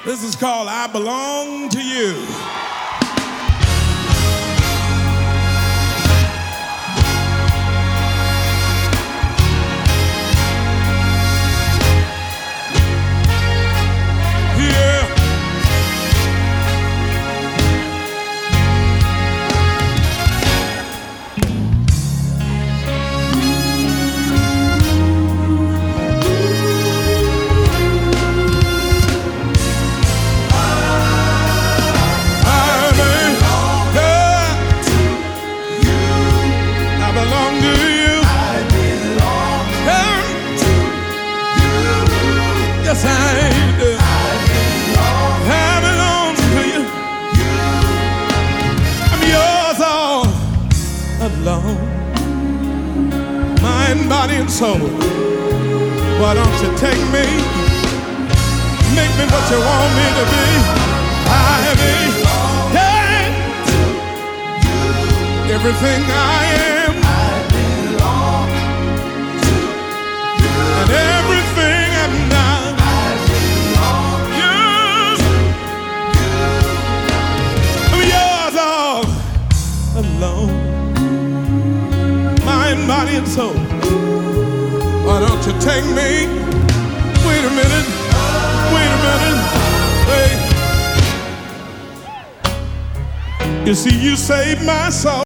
This is called I Belong to You. Yes, I do. I belong to you. I'm yours all alone. Mind, body, and soul. Why don't you take me? Make me what you want me to be. I belong to you. Everything I am. I belong to you. And everything I've done. Alone, mind, body, and soul. Why don't you take me? Wait a minute, wait. You see, you saved my soul.